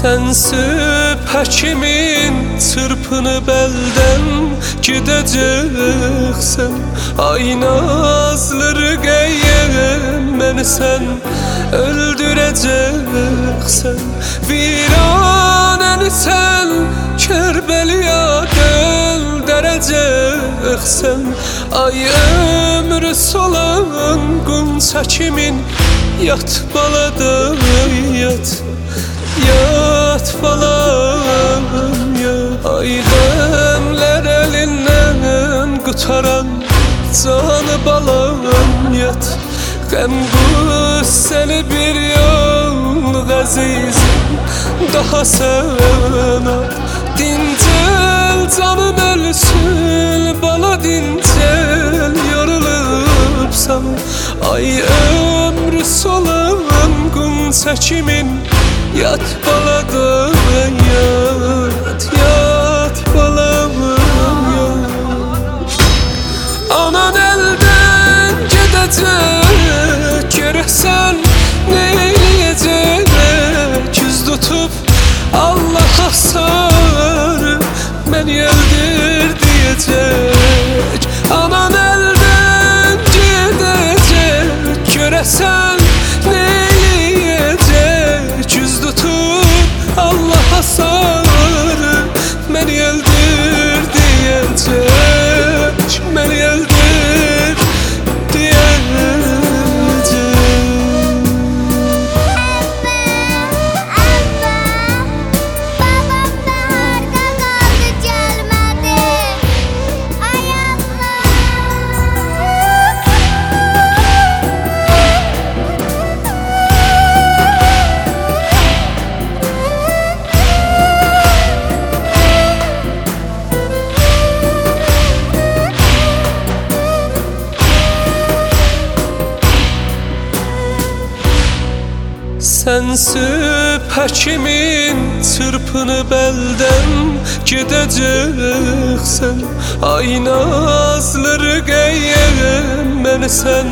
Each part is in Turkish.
Sen süp həkimin çırpını belden gideceksen. Ay nazlı rüqeyyem, beni sen öldüreceksen. Viraneni sen Kerbeliya döndüreceksen. Ay ömrü solan Gunça kimin, yat balada yat. Yat balam yat. Ay demler elinden qutaran canı balam yat. Qəm qüssəli bir yol əzizim, daha sana dincel canım ölsün. Bala dincel yorulubsan. Ay ömrü solan Gunça kimin, yat balada yat. Yat balam yat. Anan elden gidecek, görəsən neyləyəcək? Küz tutup Allah'a sarı beni öldür diyecek. Anan elden gidecek, görəsən neyləyəcək? Küz tutup Allah'a sarı beni öldür diyecek. Beni öldür diyecek. Sen süp həkimin çırpını belden gideceksen. Ay nazlı rüqeyyem, beni sen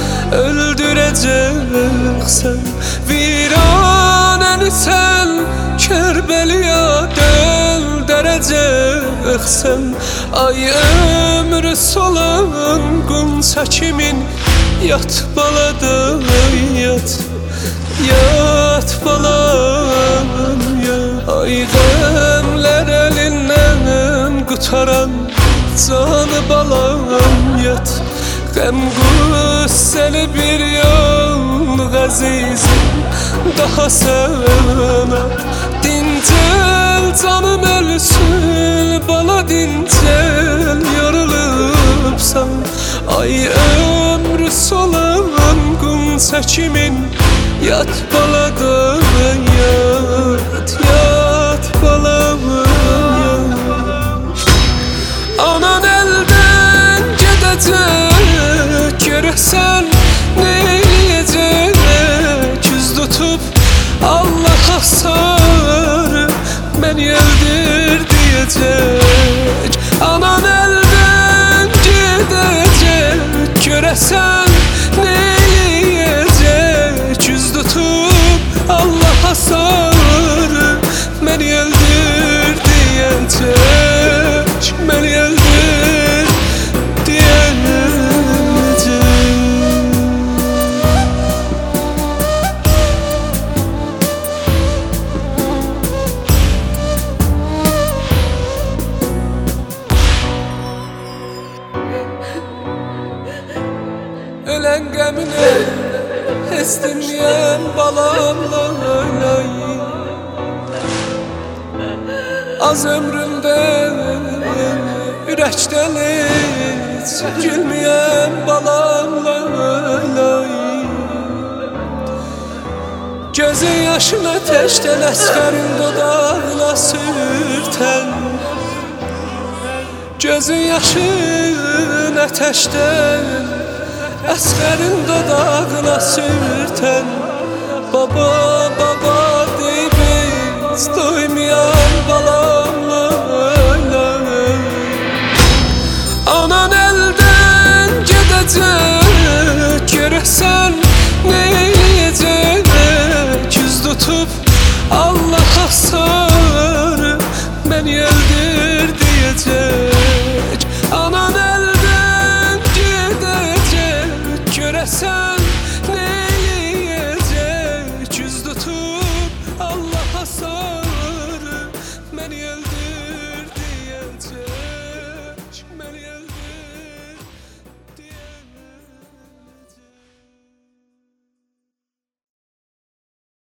öldüreceksen. Viraneni sen Kerbeliya döndüreceksen. Ay ömrü solan Gunça kimin, yat balada yat. Yat balam yat. Ay demler elinden qutaran canı balam yat. Qəm qüssəli bir yol əzizim, daha sana dincel canım ölsün. Bala dincel yorulubsan. Ay ömrü solan Gunça kimin, yat balada yat. Yat balam yat. Anan elden gidecek, görəsən neyləyəcək? Küz tutup Allah'a sarı beni öldür diyecek. Anan elden gidecek, görəsən neyləyəcək? Küz tutup Allah'a sarı beni öldür diyecek. Beni öldür diyecek. Ölen qəmine heç dinləyən balamla oynayım. Az ömrümden ürəkdən heç gülməyən balamla oynayım. Gözün yaşına təşdən əsgərin dodağına sürtən. Gözün yaşın ateşten, əsgərin dodağına sürtən. Baba, baba